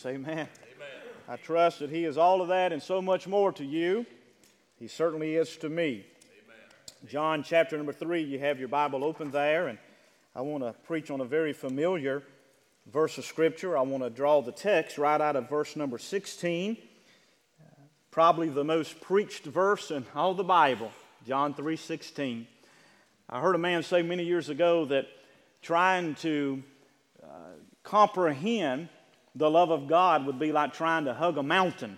Amen. Amen. I trust that He is all of that and so much more to you. He certainly is to me. Amen. John chapter number 3, you have your Bible open there, and I want to preach on a very familiar verse of Scripture. I want to draw the text right out of verse number 16, probably the most preached verse in all the Bible, John 3:16. I heard a man say many years ago that trying to comprehend the love of God would be like trying to hug a mountain,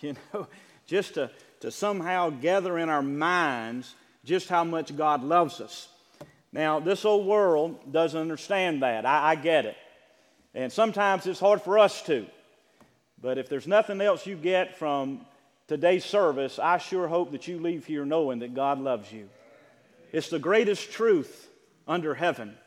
just to somehow gather in our minds just how much God loves us. Now, this old world doesn't understand that. I get it. And sometimes it's hard for us to. But if there's nothing else you get from today's service, I sure hope that you leave here knowing that God loves you. It's the greatest truth under heaven.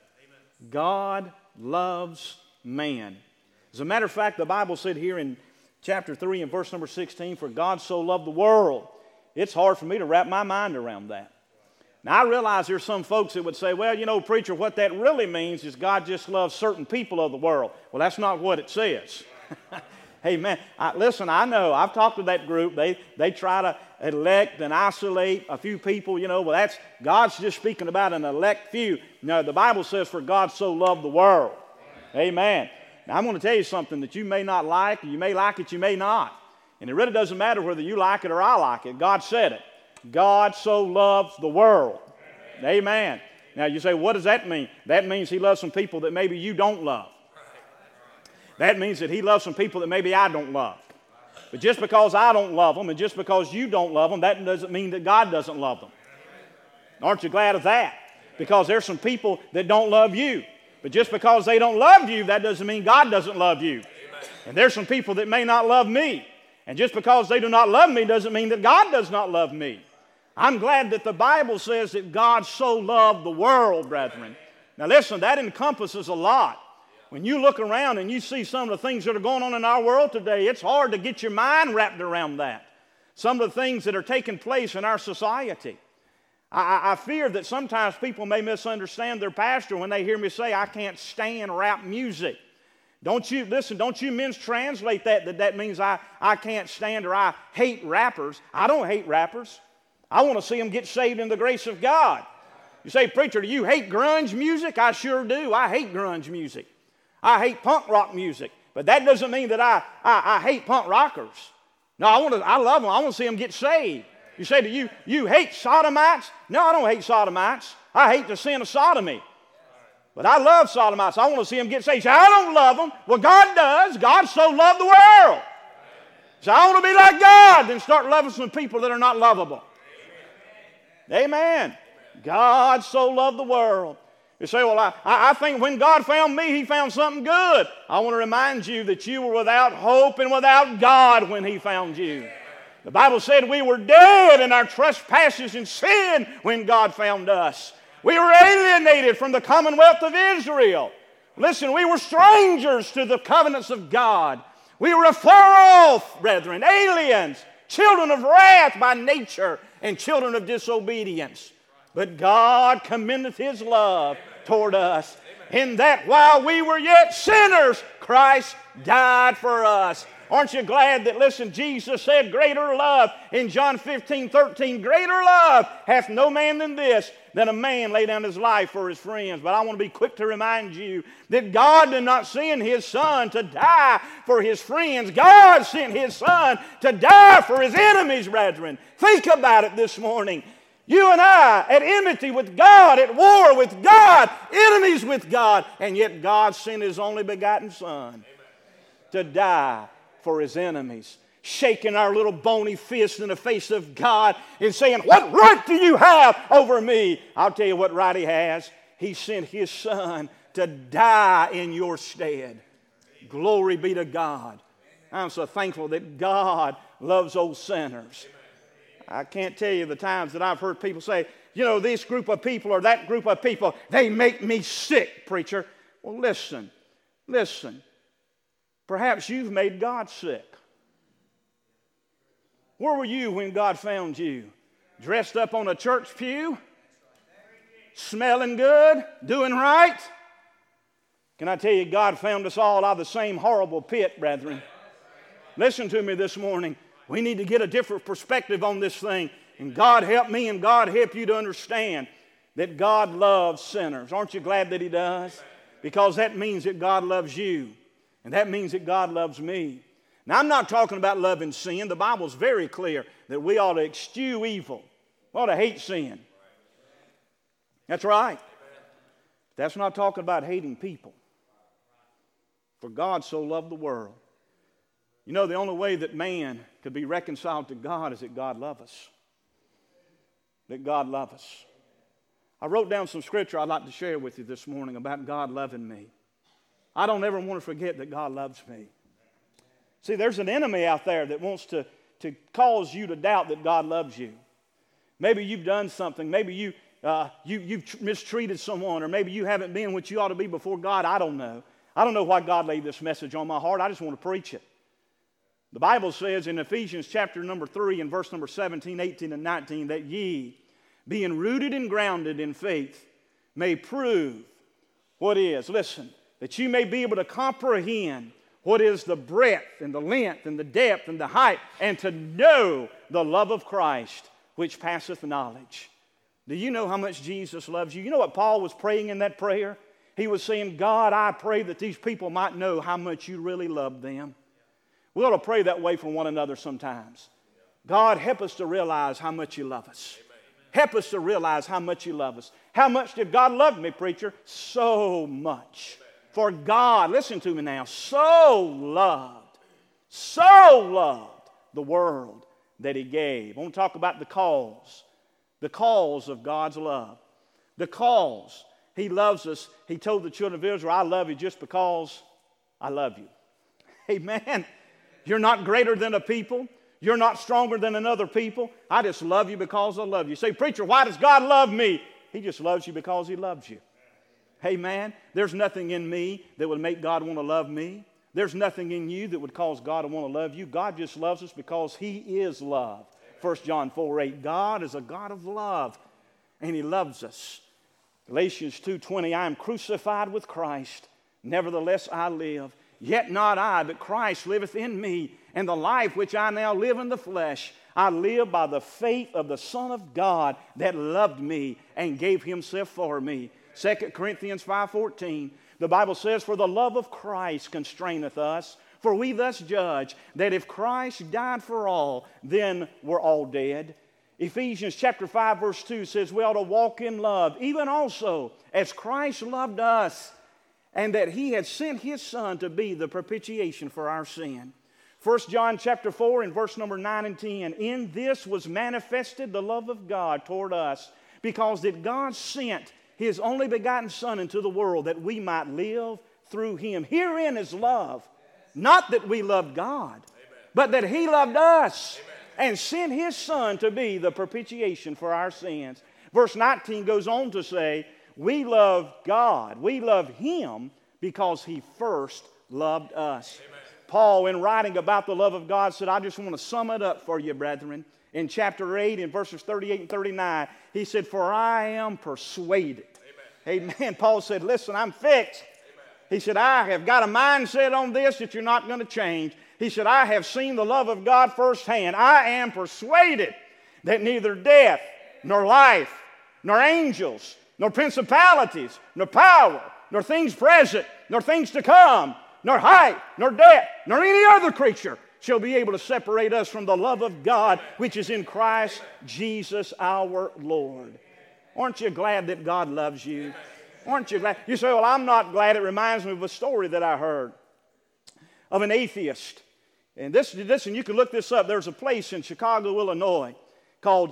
God loves man. As a matter of fact, the Bible said here in chapter 3 and verse number 16, for God so loved the world. It's hard for me to wrap my mind around that. Now, I realize there's some folks that would say, well, preacher, what that really means is God just loves certain people of the world. Well, that's not what it says. Hey, man, listen, I know. I've talked to that group. They try to elect and isolate a few people, well, God's just speaking about an elect few. No, the Bible says, for God so loved the world. Amen. Now, I'm going to tell you something that you may not like. You may like it, you may not. And it really doesn't matter whether you like it or I like it. God said it. God so loves the world. Amen. Now, you say, what does that mean? That means He loves some people that maybe you don't love. That means that He loves some people that maybe I don't love. But just because I don't love them and just because you don't love them, that doesn't mean that God doesn't love them. Aren't you glad of that? Because there's some people that don't love you. But just because they don't love you, that doesn't mean God doesn't love you. And there's some people that may not love me. And just because they do not love me doesn't mean that God does not love me. I'm glad that the Bible says that God so loved the world, brethren. Now listen, that encompasses a lot. When you look around and you see some of the things that are going on in our world today, it's hard to get your mind wrapped around that. Some of the things that are taking place in our society. I fear that sometimes people may misunderstand their pastor when they hear me say, I can't stand rap music. Don't you mistranslate that means I can't stand or I hate rappers. I don't hate rappers. I want to see them get saved in the grace of God. You say, preacher, do you hate grunge music? I sure do. I hate grunge music. I hate punk rock music. But that doesn't mean that I hate punk rockers. No, I love them. I want to see them get saved. You say, do you hate sodomites? No, I don't hate sodomites. I hate the sin of sodomy. But I love sodomites. I want to see them get saved. You say, I don't love them. Well, God does. God so loved the world. So I want to be like God, then start loving some people that are not lovable. Amen. God so loved the world. You say, well, I think when God found me, He found something good. I want to remind you that you were without hope and without God when He found you. The Bible said we were dead in our trespasses and sin when God found us. We were alienated from the commonwealth of Israel. Listen, we were strangers to the covenants of God. We were afar off, brethren, aliens, children of wrath by nature, and children of disobedience. But God commendeth His love toward us, in that while we were yet sinners, Christ died for us. Aren't you glad that, listen, Jesus said, greater love in John 15:13, greater love hath no man than this, than a man lay down his life for his friends. But I want to be quick to remind you that God did not send His Son to die for His friends. God sent His Son to die for His enemies, brethren. Think about it this morning. You and I at enmity with God, at war with God, enemies with God, and yet God sent His only begotten Son to die for His enemies, shaking our little bony fist in the face of God and saying, what right do you have over me? I'll tell you what right He has. He sent His Son to die in your stead. Glory be to God. I'm so thankful that God loves old sinners. I can't tell you the times that I've heard people say, this group of people or that group of people, they make me sick, preacher. Well, listen. Perhaps you've made God sick. Where were you when God found you? Dressed up on a church pew? Smelling good? Doing right? Can I tell you, God found us all out of the same horrible pit, brethren. Listen to me this morning. We need to get a different perspective on this thing. And God help me and God help you to understand that God loves sinners. Aren't you glad that He does? Because that means that God loves you. And that means that God loves me. Now, I'm not talking about loving sin. The Bible's very clear that we ought to eschew evil. We ought to hate sin. That's right. That's not talking about hating people. For God so loved the world. You know, the only way that man could be reconciled to God is that God loves us. That God loves us. I wrote down some scripture I'd like to share with you this morning about God loving me. I don't ever want to forget that God loves me. See, there's an enemy out there that wants to cause you to doubt that God loves you. Maybe you've done something. Maybe you've mistreated someone, or maybe you haven't been what you ought to be before God. I don't know. I don't know why God laid this message on my heart. I just want to preach it. The Bible says in Ephesians chapter number 3 and verse number 17, 18, and 19 that ye, being rooted and grounded in faith, may prove what is, listen, that you may be able to comprehend what is the breadth and the length and the depth and the height, and to know the love of Christ, which passeth knowledge. Do you know how much Jesus loves you? You know what Paul was praying in that prayer? He was saying, God, I pray that these people might know how much you really love them. We ought to pray that way for one another sometimes. God, help us to realize how much you love us. Help us to realize how much you love us. How much did God love me, preacher? So much. For God, listen to me now, so loved the world that He gave. I want to talk about the cause of God's love. The cause. He loves us. He told the children of Israel, I love you just because I love you. Amen. You're not greater than a people. You're not stronger than another people. I just love you because I love you. You say, preacher, why does God love me? He just loves you because He loves you. Amen. There's nothing in me that would make God want to love me. There's nothing in you that would cause God to want to love you. God just loves us because He is love. 1 John 4:8. God is a God of love, and He loves us. Galatians 2:20. I am crucified with Christ. Nevertheless I live. Yet not I, but Christ liveth in me. And the life which I now live in the flesh, I live by the faith of the Son of God that loved me and gave Himself for me. 2 Corinthians 5:14. The Bible says, for the love of Christ constraineth us, for we thus judge that if Christ died for all, then we're all dead. Ephesians chapter 5 verse 2 says we ought to walk in love, even also as Christ loved us, and that He had sent His Son to be the propitiation for our sin. 1 John chapter 4 and verse number 9 and 10. In this was manifested the love of God toward us, because that God sent His only begotten Son into the world that we might live through Him. Herein is love. Not that we loved God, amen, but that He loved us, amen, and sent His Son to be the propitiation for our sins. Verse 19 goes on to say, we love God. We love Him because He first loved us. Amen. Paul, in writing about the love of God, said, I just want to sum it up for you, brethren. In chapter 8, in verses 38 and 39, he said, for I am persuaded. Amen. Amen. Paul said, listen, I'm fixed. Amen. He said, I have got a mindset on this that you're not going to change. He said, I have seen the love of God firsthand. I am persuaded that neither death, nor life, nor angels, nor principalities, nor power, nor things present, nor things to come, nor height, nor depth, nor any other creature shall be able to separate us from the love of God which is in Christ Jesus our Lord. Aren't you glad that God loves you? Aren't you glad? You say, well, I'm not glad. It reminds me of a story that I heard of an atheist. And listen, you can look this up. There's a place in Chicago, Illinois called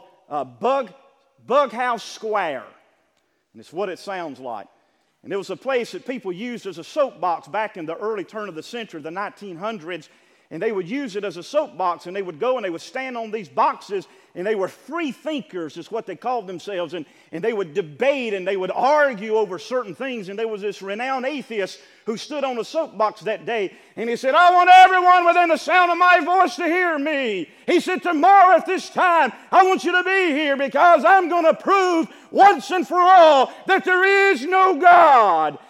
Bughouse Square. And it's what it sounds like. And it was a place that people used as a soapbox back in the early turn of the century, the 1900s. And they would use it as a soapbox, and they would go and they would stand on these boxes, and they were free thinkers is what they called themselves. And they would debate and they would argue over certain things. And there was this renowned atheist who stood on a soapbox that day, and he said, I want everyone within the sound of my voice to hear me. He said, tomorrow at this time, I want you to be here because I'm going to prove once and for all that there is no God.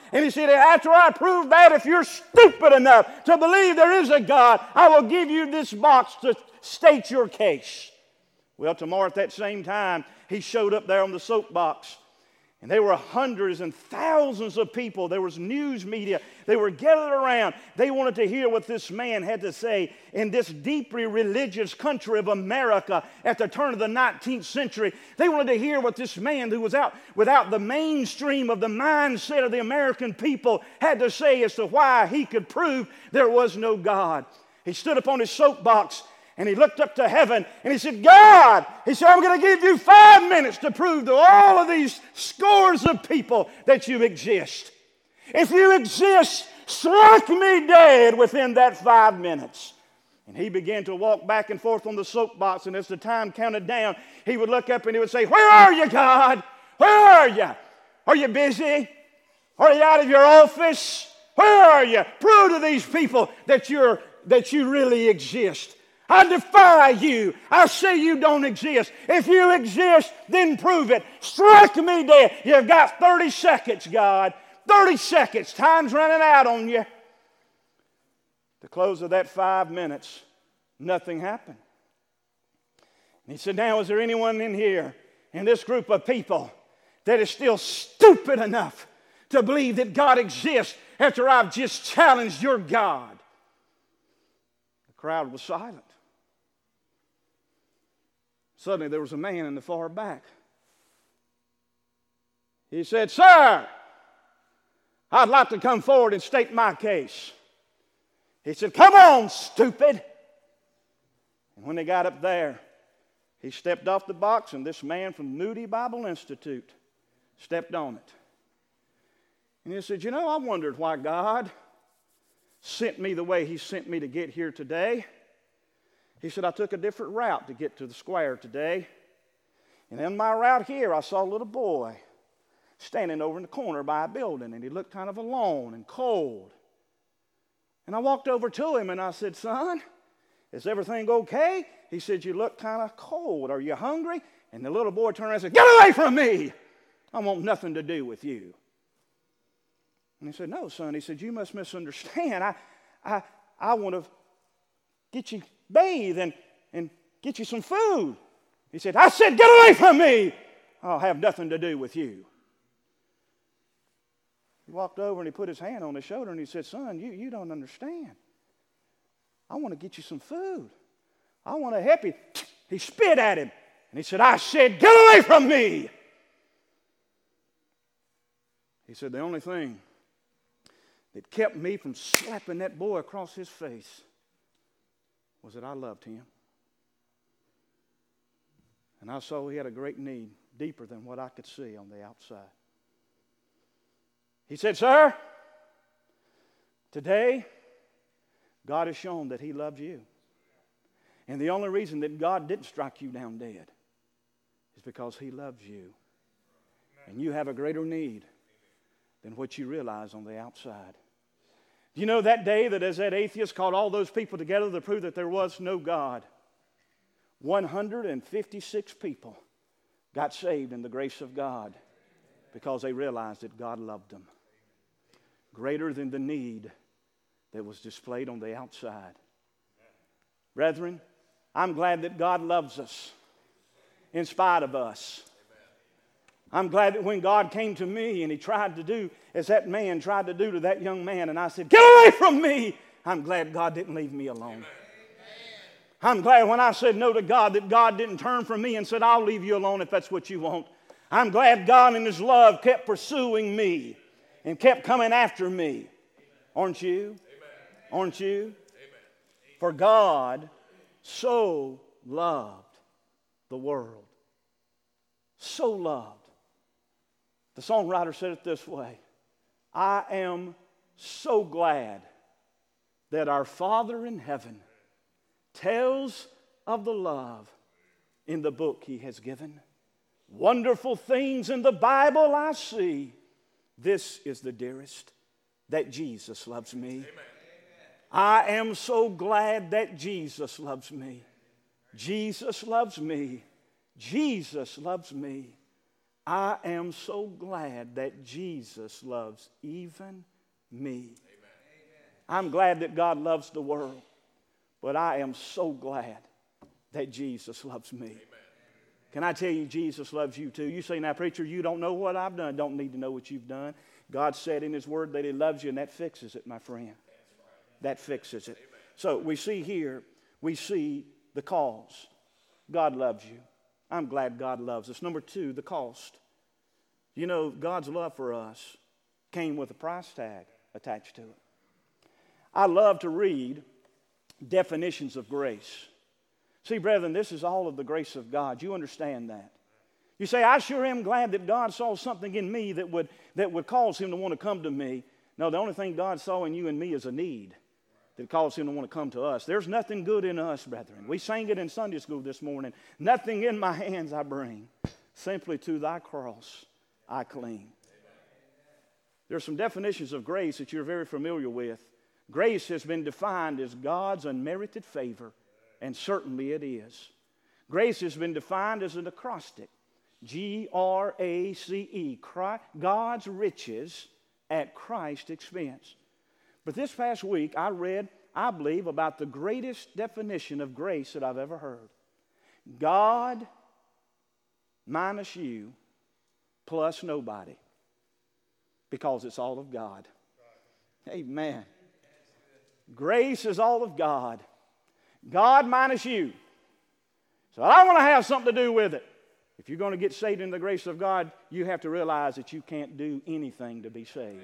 And he said, after I prove that, if you're stupid enough to believe there is a God, I will give you this box to state your case. Well, tomorrow at that same time, he showed up there on the soapbox. And there were hundreds and thousands of people. There was news media. They were gathered around. They wanted to hear what this man had to say in this deeply religious country of America at the turn of the 19th century. They wanted to hear what this man who was out without the mainstream of the mindset of the American people had to say as to why he could prove there was no God. He stood up on his soapbox and he looked up to heaven and he said, God, he said, I'm going to give you 5 minutes to prove to all of these scores of people that you exist. If you exist, strike me dead within that 5 minutes. And he began to walk back and forth on the soapbox, and as the time counted down, he would look up and he would say, where are you, God? Where are you? Are you busy? Are you out of your office? Where are you? Prove to these people that you really exist. I defy you. I say you don't exist. If you exist, then prove it. Strike me dead. You've got 30 seconds, God. 30 seconds. Time's running out on you. At the close of that 5 minutes, nothing happened. And he said, now is there anyone in here, in this group of people, that is still stupid enough to believe that God exists after I've just challenged your God? The crowd was silent. Suddenly there was a man in the far back. He said, sir, I'd like to come forward and state my case. He said, come on, stupid. And when they got up there, he stepped off the box, and this man from Moody Bible Institute stepped on it. And he said, I wondered why God sent me the way he sent me to get here today. He said, I took a different route to get to the square today. And in my route here, I saw a little boy standing over in the corner by a building, and he looked kind of alone and cold. And I walked over to him, and I said, son, is everything okay? He said, you look kind of cold. Are you hungry? And the little boy turned around and said, get away from me. I want nothing to do with you. And he said, no, son. He said, you must misunderstand. I want to get you bathe and get you some food. He said, I said, get away from me. I'll have nothing to do with you. He walked over and he put his hand on his shoulder and he said, son, you don't understand. I want to get you some food. I want to help you. He spit at him and he said, I said, get away from me. He said, the only thing that kept me from slapping that boy across his face was that I loved him. And I saw he had a great need, deeper than what I could see on the outside. He said, sir, today God has shown that he loved you. And the only reason that God didn't strike you down dead is because he loves you. And you have a greater need than what you realize on the outside. You know that day that as that atheist called all those people together to prove that there was no God, 156 people got saved in the grace of God because they realized that God loved them. Greater than the need that was displayed on the outside. Brethren, I'm glad that God loves us in spite of us. I'm glad that when God came to me and he tried to do as that man tried to do to that young man, and I said, get away from me, I'm glad God didn't leave me alone. I'm glad when I said no to God that God didn't turn from me and said, I'll leave you alone if that's what you want. I'm glad God in his love kept pursuing me and kept coming after me. Aren't you? Aren't you? For God so loved the world. So loved. The songwriter said it this way: I am so glad that our Father in heaven tells of the love in the book he has given. Wonderful things in the Bible I see. This is the dearest, that Jesus loves me. Amen. I am so glad that Jesus loves me. Jesus loves me. Jesus loves me. I am so glad that Jesus loves even me. I'm glad that God loves the world, but I am so glad that Jesus loves me. Amen. Can I tell you, Jesus loves you too? You say, now, preacher, you don't know what I've done. Don't need to know what you've done. God said in His Word that He loves you, and that fixes it, my friend. That fixes it. So we see here, we see the cause. God loves you. I'm glad God loves us. Number two, the cost. You know, God's love for us came with a price tag attached to it. I love to read definitions of grace. See, brethren, this is all of the grace of God. You understand that? You say, I sure am glad that God saw something in me that would cause Him to want to come to me. No, the only thing God saw in you and me is a need that caused Him to want to come to us. There's nothing good in us, brethren. We sang it in Sunday school this morning. Nothing in my hands I bring. Simply to thy cross I cling. There are some definitions of grace that you're very familiar with. Grace has been defined as God's unmerited favor, and certainly it is. Grace has been defined as an acrostic, G-R-A-C-E, God's riches at Christ's expense. But this past week I read, I believe, about the greatest definition of grace that I've ever heard. God minus you plus nobody, because it's all of God. Amen. Grace is all of God. God minus you. So I want to have something to do with it. If you're going to get saved in the grace of God, you have to realize that you can't do anything to be saved.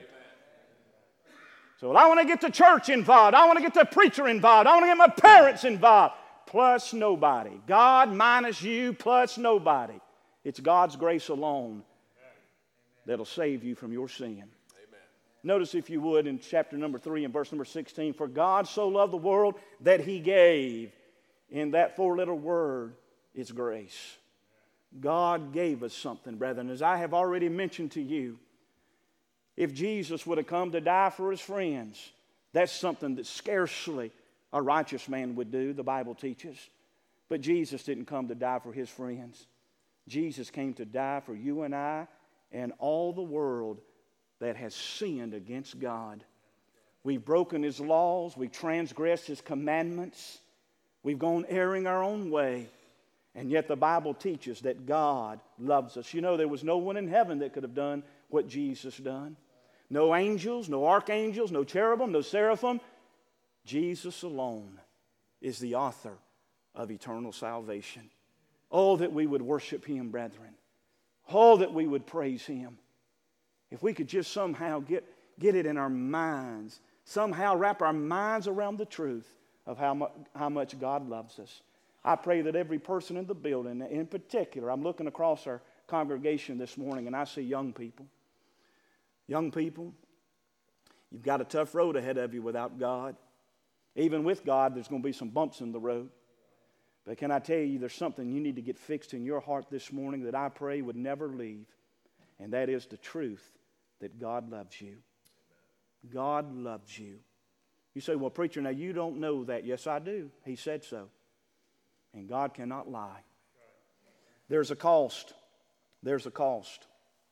So I want to get the church involved. I want to get the preacher involved. I want to get my parents involved. Plus nobody. God minus you plus nobody. It's God's grace alone that'll save you from your sin. Notice, if you would, in chapter number 3 and verse number 16, for God so loved the world that He gave. In that four-letter word is grace. God gave us something, brethren. As I have already mentioned to you, if Jesus would have come to die for His friends, that's something that scarcely a righteous man would do, the Bible teaches. But Jesus didn't come to die for His friends. Jesus came to die for you and I and all the world that has sinned against God. We've broken His laws. We've transgressed His commandments. We've gone erring our own way. And yet the Bible teaches that God loves us. You know, there was no one in heaven that could have done what Jesus done. No angels, no archangels, no cherubim, no seraphim. Jesus alone is the author of eternal salvation. Oh, that we would worship Him, brethren. Oh, that we would praise Him. If we could just somehow get it in our minds, somehow wrap our minds around the truth of how much God loves us. I pray that every person in the building, in particular, I'm looking across our congregation this morning and I see young people. Young people, you've got a tough road ahead of you without God. Even with God, there's going to be some bumps in the road. But can I tell you, there's something you need to get fixed in your heart this morning that I pray would never leave. And that is the truth that God loves you. God loves you. You say, well, preacher, now you don't know that. Yes, I do. He said so. And God cannot lie. There's a cost. There's a cost.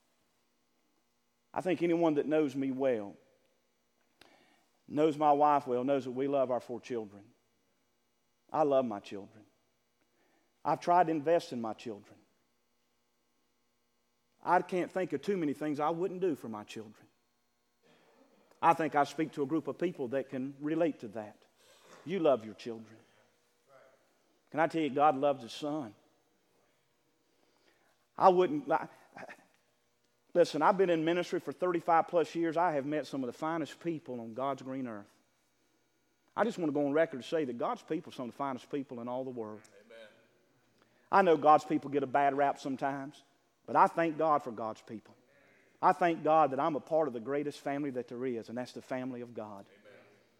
I think anyone that knows me well, knows my wife well, knows that we love our 4 children. I love my children. I've tried to invest in my children. I can't think of too many things I wouldn't do for my children. I think I speak to a group of people that can relate to that. You love your children. Can I tell you, God loves His Son? Listen, I've been in ministry for 35 plus years. I have met some of the finest people on God's green earth. I just want to go on record to say that God's people are some of the finest people in all the world. Amen. I know God's people get a bad rap sometimes, but I thank God for God's people. I thank God that I'm a part of the greatest family that there is, and that's the family of God. Amen.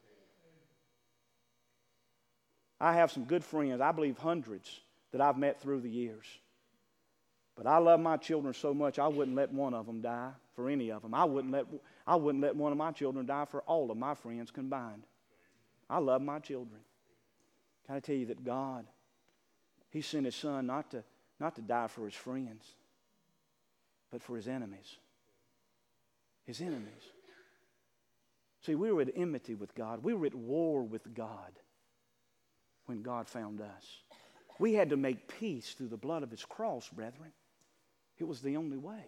I have some good friends, I believe hundreds, that I've met through the years. But I love my children so much, I wouldn't let one of them die for any of them. I wouldn't let one of my children die for all of my friends combined. I love my children. Can I tell you that God, He sent His Son not to die for His friends. but for his enemies. His enemies. See, we were at enmity with God. We were at war with God when God found us. We had to make peace through the blood of his cross, brethren. It was the only way.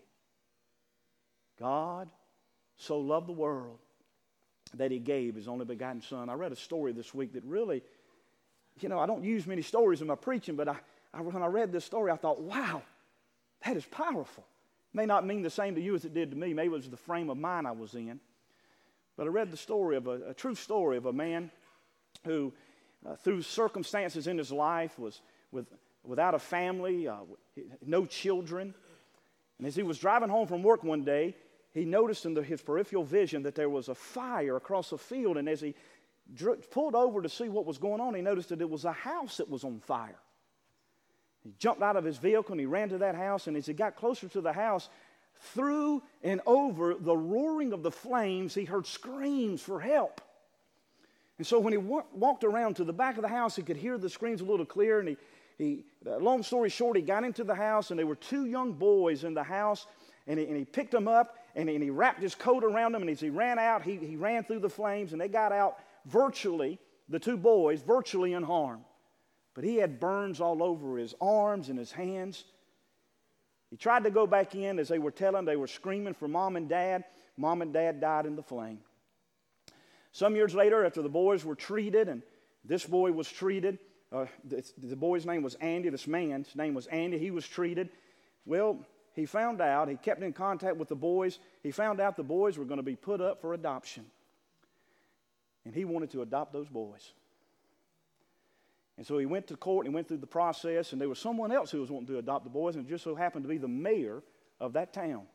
God so loved the world that he gave his only begotten Son. I read a story this week that really, I don't use many stories in my preaching, but when I read this story, I thought, wow, that is powerful. It may not mean the same to you as it did to me. Maybe it was the frame of mind I was in. But I read the story of a true story of a man who, through circumstances in his life, was without a family, no children. And as he was driving home from work one day, he noticed in his peripheral vision that there was a fire across a field. And as he pulled over to see what was going on, he noticed that it was a house that was on fire. He jumped out of his vehicle and he ran to that house. And as he got closer to the house, through and over the roaring of the flames, he heard screams for help. And so when he walked around to the back of the house, he could hear the screams a little clearer. And long story short, he got into the house, and there were two young boys in the house. And he picked them up, and he wrapped his coat around them. And as he ran out, he ran through the flames, and they got out the two boys, virtually unharmed. But he had burns all over his arms and his hands. He tried to go back in. As they were screaming for mom and dad. Mom and dad died in the flame. Some years later, after the boys were treated, and this boy was treated, the boy's name was Andy, this man's name was Andy, he was treated. Well, he found out, he kept in contact with the boys, he found out the boys were going to be put up for adoption. And he wanted to adopt those boys. And so he went to court and he went through the process, and there was someone else who was wanting to adopt the boys, and it just so happened to be the mayor of that town.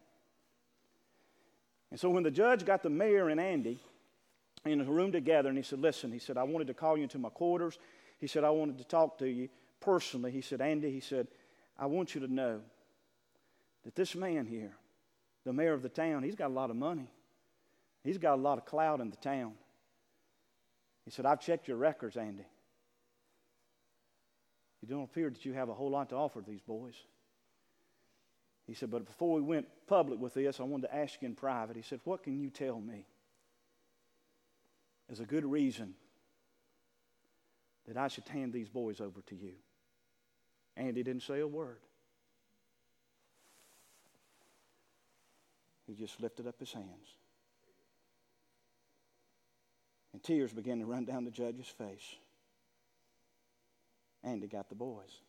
And so when the judge got the mayor and Andy in a room together, and he said, listen, he said, I wanted to call you into my quarters. He said, I wanted to talk to you personally. He said, Andy, he said, I want you to know that this man here, the mayor of the town, he's got a lot of money. He's got a lot of clout in the town. He said, I've checked your records, Andy. You don't appear that you have a whole lot to offer these boys. He said, but before we went public with this, I wanted to ask you in private. He said, what can you tell me as a good reason that I should hand these boys over to you? Andy didn't say a word. He just lifted up his hands. And tears began to run down the judge's face. Andy got the boys.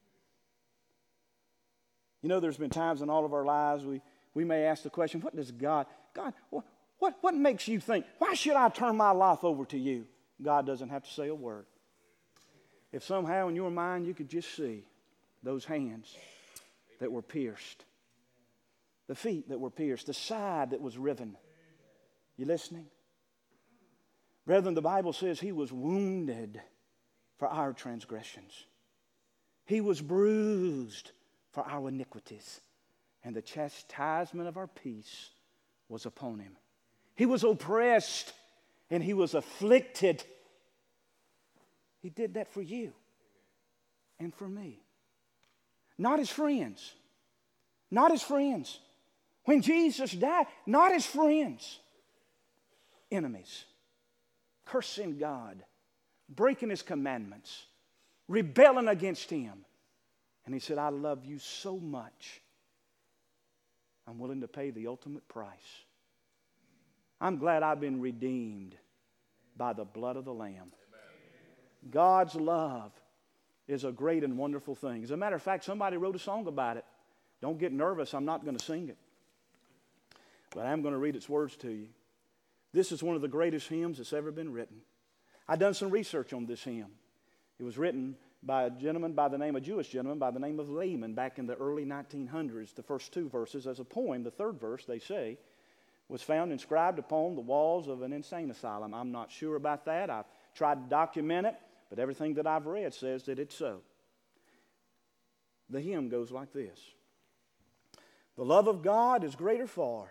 There's been times in all of our lives we may ask the question, what does God, what makes you think, why should I turn my life over to you? God doesn't have to say a word. If somehow in your mind you could just see those hands that were pierced, the feet that were pierced, the side that was riven. You listening? Brethren, the Bible says he was wounded for our transgressions. He was bruised for our iniquities, and the chastisement of our peace was upon him. He was oppressed and he was afflicted. He did that for you and for me. Not his friends. Not his friends. When Jesus died, not his friends. Enemies. Cursing God. Breaking his commandments. Rebelling against him. And he said, I love you so much, I'm willing to pay the ultimate price. I'm glad I've been redeemed by the blood of the Lamb. Amen. God's love is a great and wonderful thing. As a matter of fact, somebody wrote a song about it. Don't get nervous, I'm not going to sing it. But I'm going to read its words to you. This is one of the greatest hymns that's ever been written. I've done some research on this hymn. It was written by a Jewish gentleman by the name of Lehman back in the early 1900s. The first two verses as a poem. The third verse, they say, was found inscribed upon the walls of an insane asylum. I'm not sure about that. I've tried to document it, but everything that I've read says that it's so. The hymn goes like this. The love of God is greater far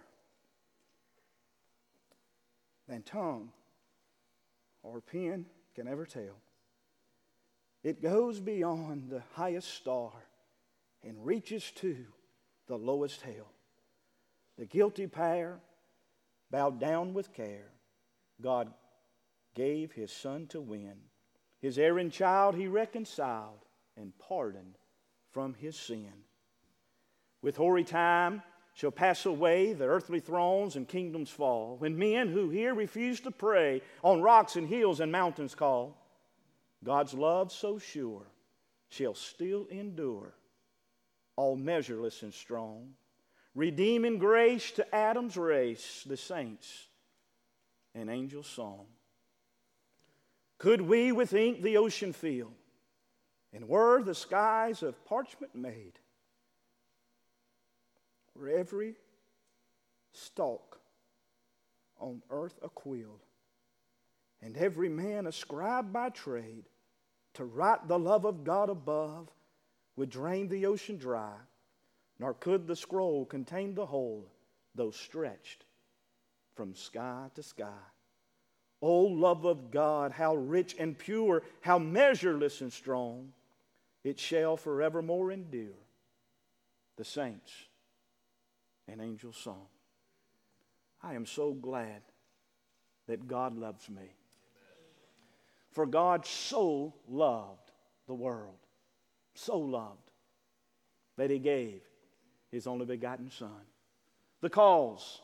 than tongue or pen can ever tell. It goes beyond the highest star and reaches to the lowest hell. The guilty pair bowed down with care. God gave His Son to win. His erring child He reconciled and pardoned from his sin. With hoary time shall pass away, the earthly thrones and kingdoms fall, when men who here refuse to pray on rocks and hills and mountains call. God's love so sure shall still endure, all measureless and strong, redeeming grace to Adam's race, the saints and angels' song. Could we with ink the ocean fill, and were the skies of parchment made, were every stalk on earth a quill, and every man a scribe by trade, to write the love of God above, would drain the ocean dry, nor could the scroll contain the whole, though stretched from sky to sky. O love of God, how rich and pure, how measureless and strong, it shall forevermore endure, the saints and angels' song. I am so glad that God loves me. For God so loved the world, so loved, that He gave His only begotten Son. The cause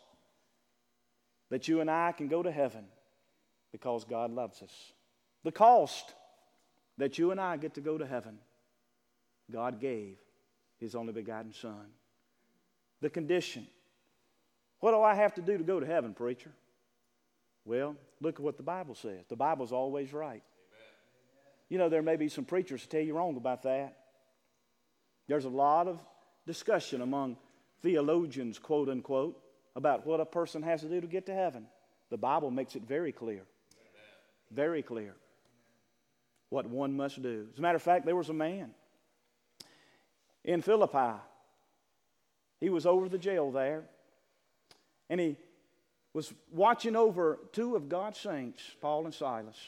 that you and I can go to heaven because God loves us. The cost that you and I get to go to heaven, God gave His only begotten Son. The condition. What do I have to do to go to heaven, preacher? Well, look at what the Bible says. The Bible's always right. Amen. You know, there may be some preachers who tell you wrong about that. There's a lot of discussion among theologians, quote unquote, about what a person has to do to get to heaven. The Bible makes it very clear. Amen. Very clear what one must do. As a matter of fact, there was a man in Philippi. He was over the jail there, and he was watching over two of God's saints, Paul and Silas.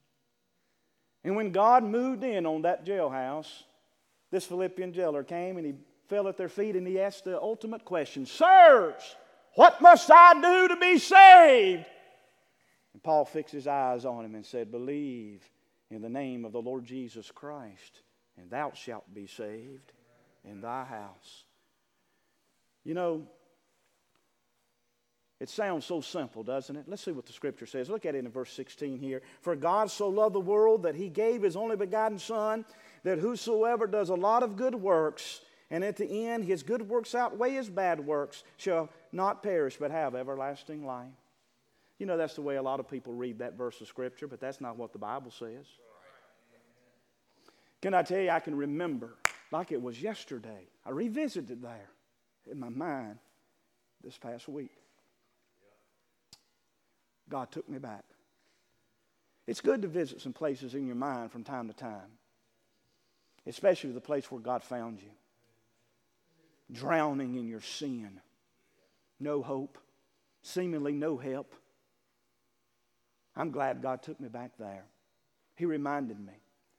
And when God moved in on that jailhouse, this Philippian jailer came and he fell at their feet and he asked the ultimate question, "Sirs, what must I do to be saved?" And Paul fixed his eyes on him and said, "Believe in the name of the Lord Jesus Christ, and thou shalt be saved in thy house." You know, it sounds so simple, doesn't it? Let's see what the Scripture says. Look at it in verse 16 here. For God so loved the world that He gave His only begotten Son, that whosoever does a lot of good works, and at the end his good works outweigh his bad works, shall not perish but have everlasting life. You know, that's the way a lot of people read that verse of Scripture, but that's not what the Bible says. Can I tell you, I can remember like it was yesterday. I revisited there in my mind this past week. God took me back. It's good to visit some places in your mind from time to time, especially the place where God found you, drowning in your sin, no hope, seemingly no help. I'm glad God took me back there. He reminded me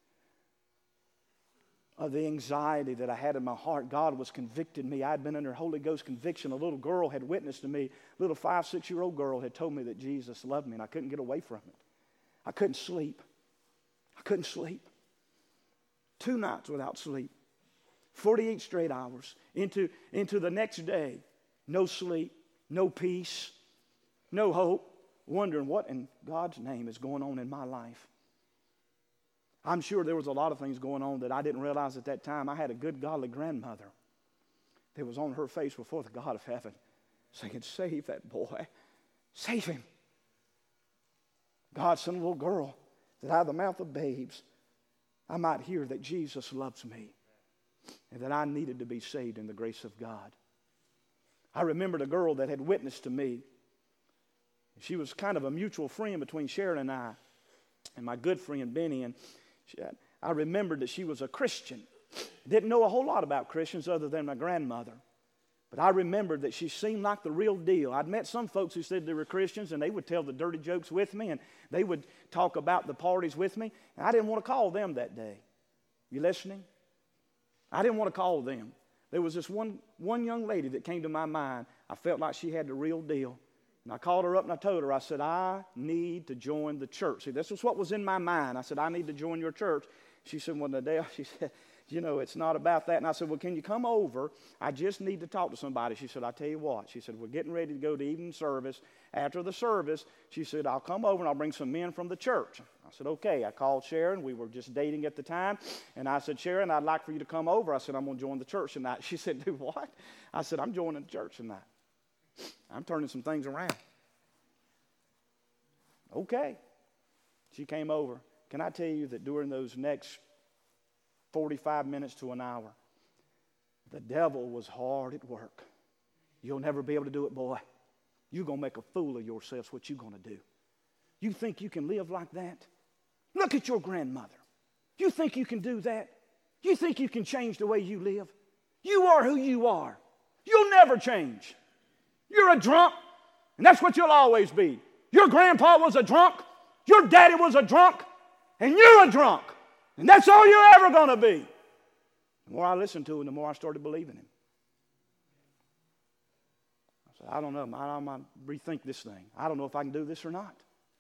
of the anxiety that I had in my heart. God was convicting me. I had been under Holy Ghost conviction. A little girl had witnessed to me. A little 5-6-year-old girl had told me that Jesus loved me, and I couldn't get away from it. I couldn't sleep. I couldn't sleep. 2 nights without sleep. 48 straight hours into the next day. No sleep, no peace, no hope. Wondering what in God's name is going on in my life. I'm sure there was a lot of things going on that I didn't realize at that time. I had a good, godly grandmother that was on her face before the God of heaven saying, "Save that boy. Save him." God sent a little girl that out of the mouth of babes I might hear that Jesus loves me and that I needed to be saved in the grace of God. I remembered a girl that had witnessed to me. She was kind of a mutual friend between Sharon and I and my good friend Benny. And I remembered that she was a Christian. Didn't know a whole lot about Christians other than my grandmother. But I remembered that she seemed like the real deal. I'd met some folks who said they were Christians, and they would tell the dirty jokes with me, and they would talk about the parties with me. And I didn't want to call them that day. You listening? I didn't want to call them. There was this one young lady that came to my mind. I felt like she had the real deal. And I called her up and I told her, I said, I need to join the church. See, this was what was in my mind. I said, I need to join your church. She said, well, Adele, she said, you know, it's not about that. And I said, well, can you come over? I just need to talk to somebody. She said, I'll tell you what. She said, we're getting ready to go to evening service. After the service, she said, I'll come over and I'll bring some men from the church. I said, okay. I called Sharon. We were just dating at the time. And I said, Sharon, I'd like for you to come over. I said, I'm going to join the church tonight. She said, do what? I said, I'm joining the church tonight. I'm turning some things around. Okay. She came over. Can I tell you that during those next 45 minutes to an hour, the devil was hard at work. You'll never be able to do it, boy. You're going to make a fool of yourself. What you going to do? You think you can live like that? Look at your grandmother. You think you can do that? You think you can change the way you live? You are who you are. You'll never change. You're a drunk, and that's what you'll always be. Your grandpa was a drunk, your daddy was a drunk, and you're a drunk. And that's all you're ever going to be. The more I listened to him, the more I started believing him. I said, I don't know. I might rethink this thing. I don't know if I can do this or not.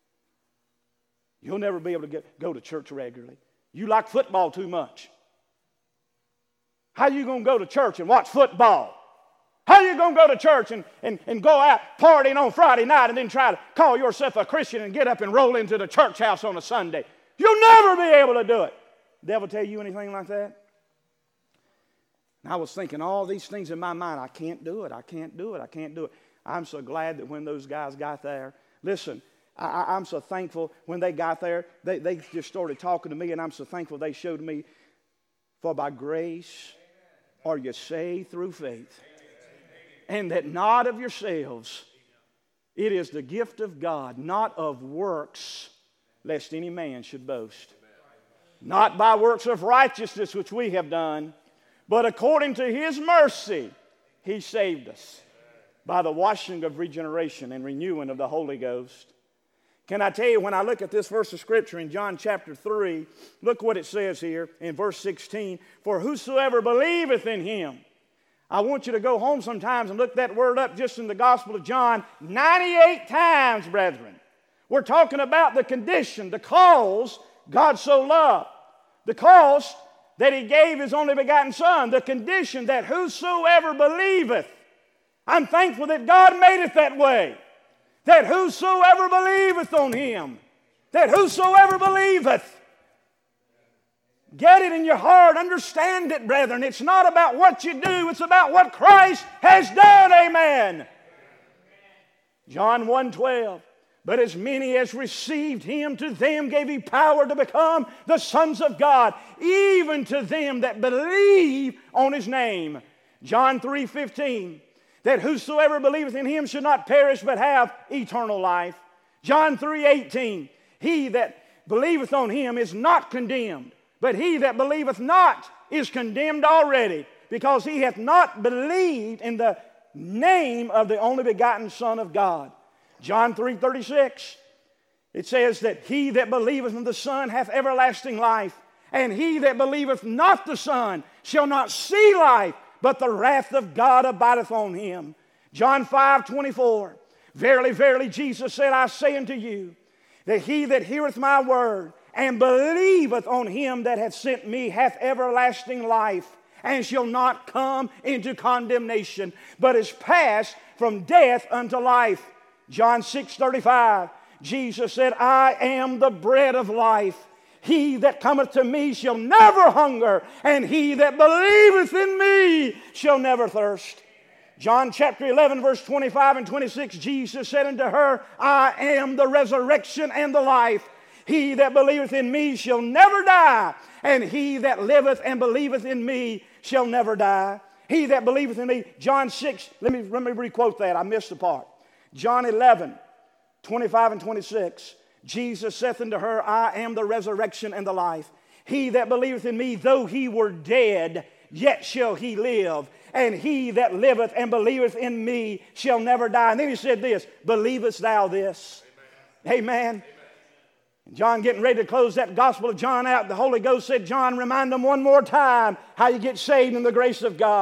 You'll never be able to go to church regularly. You like football too much. How are you going to go to church and watch football? How are you going to go to church and go out partying on Friday night and then try to call yourself a Christian and get up and roll into the church house on a Sunday? You'll never be able to do it. The devil tell you anything like that? And I was thinking all these things in my mind. I can't do it. I can't do it. I can't do it. I'm so glad that when those guys got there, listen, I'm so thankful when they got there, they just started talking to me, and I'm so thankful they showed me, for by grace are you saved through faith. And that not of yourselves, it is the gift of God, not of works, lest any man should boast. Not by works of righteousness which we have done, but according to His mercy, He saved us by the washing of regeneration and renewing of the Holy Ghost. Can I tell you, when I look at this verse of Scripture in John chapter 3, look what it says here in verse 16. For whosoever believeth in Him. I want you to go home sometimes and look that word up just in the Gospel of John 98 times, brethren. We're talking about the condition, the cause God so loved. The cost that He gave His only begotten Son. The condition that whosoever believeth. I'm thankful that God made it that way. That whosoever believeth on Him. That whosoever believeth. Get it in your heart. Understand it, brethren. It's not about what you do. It's about what Christ has done. Amen. John 1:12. But as many as received Him, to them gave He power to become the sons of God, even to them that believe on His name. John 3:15. That whosoever believeth in Him should not perish but have eternal life. John 3:18. He that believeth on Him is not condemned, but he that believeth not is condemned already, because he hath not believed in the name of the only begotten Son of God. John 3:36. It says that he that believeth in the Son hath everlasting life, and he that believeth not the Son shall not see life, but the wrath of God abideth on him. John 5:24. Verily, verily, Jesus said, I say unto you, that he that heareth my word and believeth on Him that hath sent me hath everlasting life, and shall not come into condemnation, but is passed from death unto life. John 6:35. Jesus said, I am the bread of life. He that cometh to me shall never hunger, and he that believeth in me shall never thirst. John chapter 11, verse 25 and 26, Jesus said unto her, I am the resurrection and the life. He that believeth in me shall never die, and he that liveth and believeth in me shall never die. He that believeth in me. John 6, let me re-quote that. I missed the part. John 11, 25 and 26. Jesus saith unto her, I am the resurrection and the life. He that believeth in me, though he were dead, yet shall he live. And he that liveth and believeth in me shall never die. And then he said this, believest thou this? Amen. Amen. John getting ready to close that Gospel of John out. The Holy Ghost said, John, remind them one more time how you get saved in the grace of God.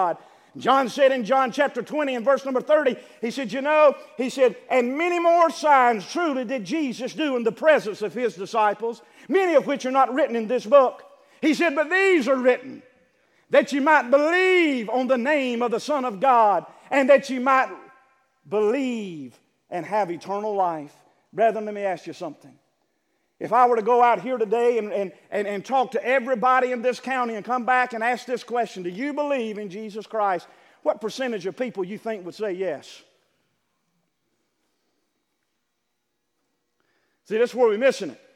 John said in John chapter 20 and verse number 30, he said, and many more signs truly did Jesus do in the presence of his disciples, many of which are not written in this book. He said, but these are written, that you might believe on the name of the Son of God, and that you might believe and have eternal life. Brethren, let me ask you something. If I were to go out here today and talk to everybody in this county and come back and ask this question, do you believe in Jesus Christ? What percentage of people you think would say yes? See, this is where we're missing it.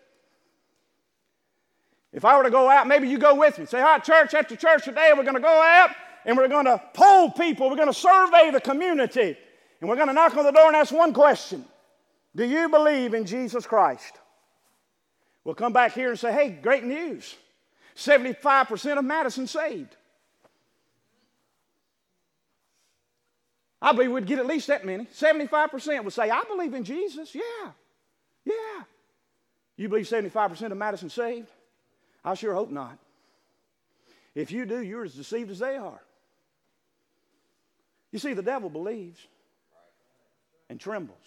If I were to go out, maybe you go with me. Say, all right, church, after church today, we're going to go out and we're going to poll people. We're going to survey the community. And we're going to knock on the door and ask one question. Do you believe in Jesus Christ? We'll come back here and say, hey, great news. 75% of Madison saved. I believe we'd get at least that many. 75% would say, I believe in Jesus. Yeah. You believe 75% of Madison saved? I sure hope not. If you do, you're as deceived as they are. You see, the devil believes and trembles.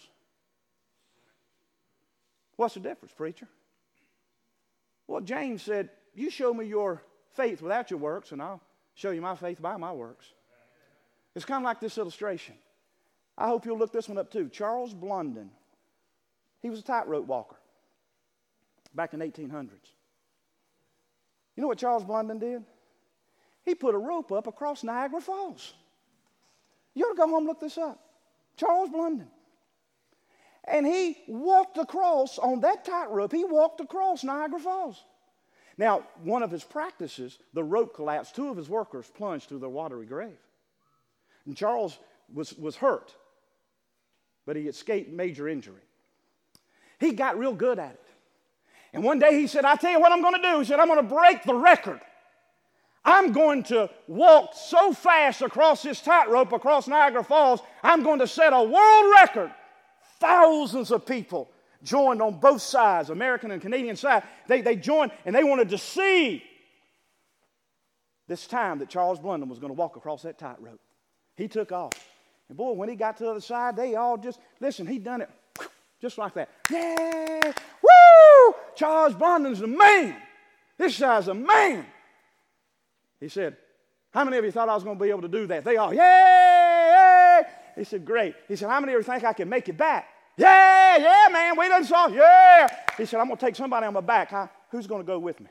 What's the difference, preacher? Well, James said, you show me your faith without your works, and I'll show you my faith by my works. It's kind of like this illustration. I hope you'll look this one up too. Charles Blondin. He was a tightrope walker back in the 1800s. You know what Charles Blondin did? He put a rope up across Niagara Falls. You ought to go home and look this up. Charles Blondin. And he walked across on that tightrope. He walked across Niagara Falls. Now, one of his practices, the rope collapsed. Two of his workers plunged through their watery grave. And Charles was hurt, but he escaped major injury. He got real good at it. And one day he said, I tell you what I'm going to do. He said, I'm going to break the record. I'm going to walk so fast across this tightrope across Niagara Falls, I'm going to set a world record. Thousands of people joined on both sides, American and Canadian side. They joined and they wanted to see this time that Charles Blondin was going to walk across that tightrope. He took off. And boy, when he got to the other side, they all just, listen, he done it just like that. Yeah! Woo! Charles Blondin's the man. This guy's a man. He said, how many of you thought I was going to be able to do that? They all, yay! He said, great. He said, how many of you think I can make it back? Yeah, man, we done saw, yeah. He said, I'm going to take somebody on my back. Huh? Who's going to go with me?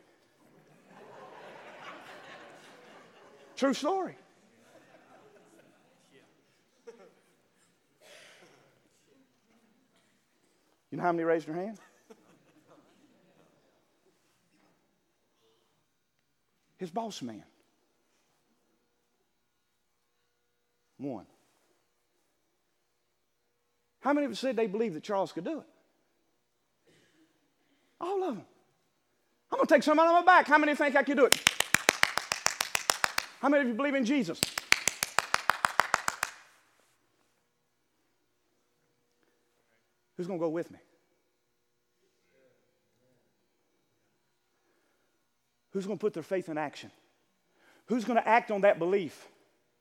True story. You know how many raised their hand? His boss man. One. How many of you said they believed that Charles could do it? All of them. I'm going to take somebody on my back. How many think I could do it? How many of you believe in Jesus? Who's going to go with me? Who's going to put their faith in action? Who's going to act on that belief?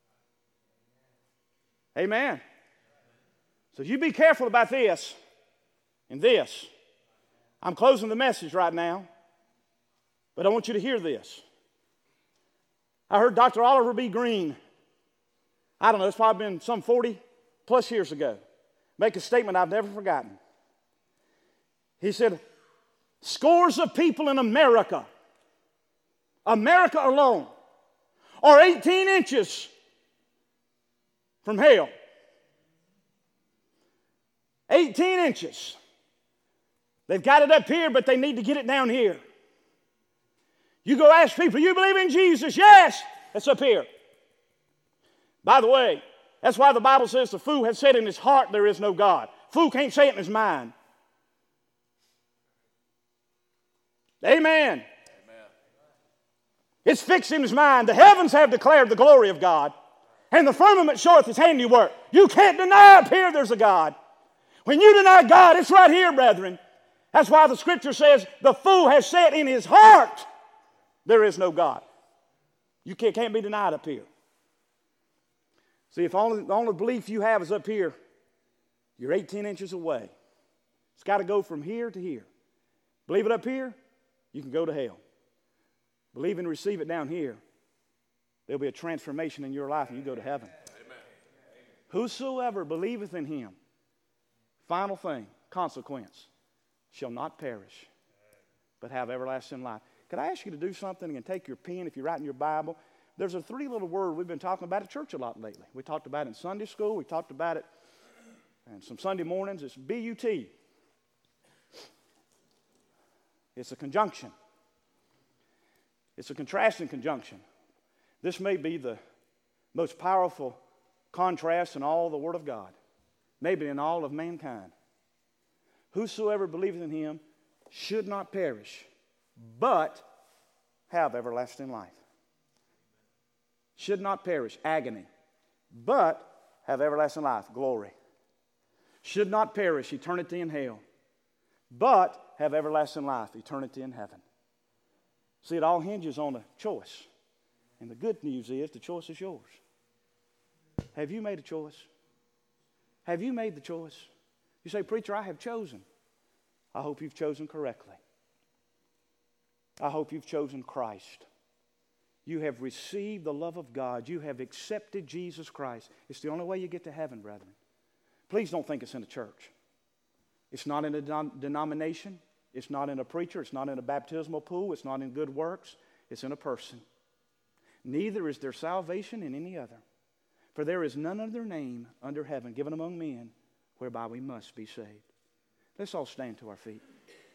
Amen. So you be careful about this and this. I'm closing the message right now, but I want you to hear this. I heard Dr. Oliver B. Green, I don't know, it's probably been some 40 plus years ago, make a statement I've never forgotten. He said, scores of people in America alone, are 18 inches from hell. 18 inches. They've got it up here, but they need to get it down here. You go ask people, you believe in Jesus? Yes, it's up here. By the way, that's why the Bible says the fool has said in his heart there is no God. Fool can't say it in his mind. Amen. It's fixed in his mind. The heavens have declared the glory of God, and the firmament showeth his handiwork. You can't deny up here there's a God. When you deny God, it's right here, brethren. That's why the Scripture says the fool has said in his heart there is no God. You can't be denied up here. See, if the only belief you have is up here, you're 18 inches away. It's got to go from here to here. Believe it up here, you can go to hell. Believe and receive it down here, there'll be a transformation in your life and you go to heaven. Amen. Whosoever believeth in him, final thing, consequence, shall not perish, but have everlasting life. Could I ask you to do something and take your pen if you're writing your Bible? There's a three little word we've been talking about at church a lot lately. We talked about it in Sunday school. We talked about it in some Sunday mornings. It's B-U-T. It's a conjunction. It's a contrasting conjunction. This may be the most powerful contrast in all the Word of God, maybe in all of mankind. Whosoever believeth in him should not perish, but have everlasting life. Should not perish, agony, but have everlasting life, glory. Should not perish, eternity in hell, but have everlasting life, eternity in heaven. See, it all hinges on a choice. And the good news is the choice is yours. Have you made a choice? Have you made the choice? You say, preacher, I have chosen. I hope you've chosen correctly. I hope you've chosen Christ. You have received the love of God. You have accepted Jesus Christ. It's the only way you get to heaven, brethren. Please don't think it's in a church. It's not in a denomination. It's not in a preacher. It's not in a baptismal pool. It's not in good works. It's in a person. Neither is there salvation in any other. For there is none other name under heaven given among men whereby we must be saved. Let's all stand to our feet.